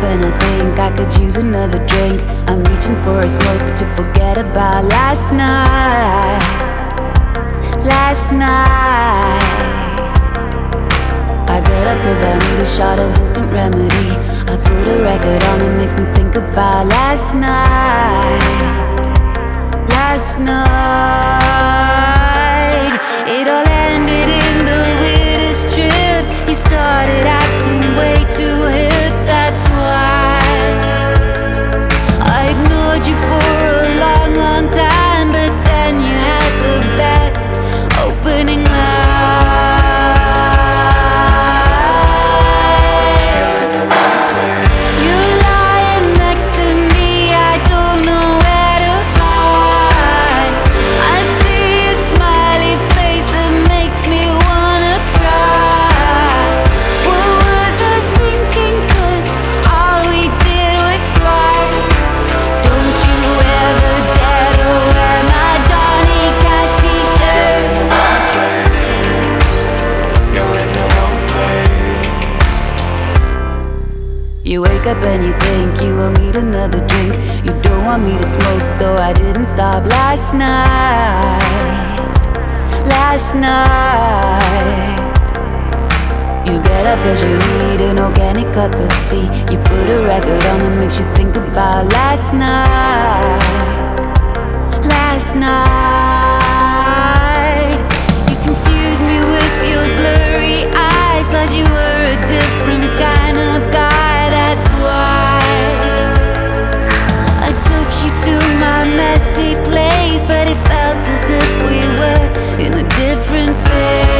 and I think I could use another drink. I'm reaching for a smoke to forget about last night. Last night I get up cause I need a shot of instant remedy. I put a record on, it makes me think about last night. Last night it all ended in the weirdest trip. You started acting way too hip, that's why I ignored you for a long, long time. But then you had the best opening line. You're lying next to me, I don't know where to hide. I see a smiley face that makes me wanna cry. What was I thinking, 'cause all we did was fight. Don't you ever dare to wear my Johnny Cash t-shirt. You're in the wrong place. You wake up and you think you will need another drink. You don't want me to smoke, though I didn't stop last night. Last night you get up cause you need an organic cup of tea. You put a record on that makes you think about last night. Last night you confused me with your blurry eyes. Thought you were a different kind of guy, that's why I took you to my messy place. But it felt as if we were in a different space.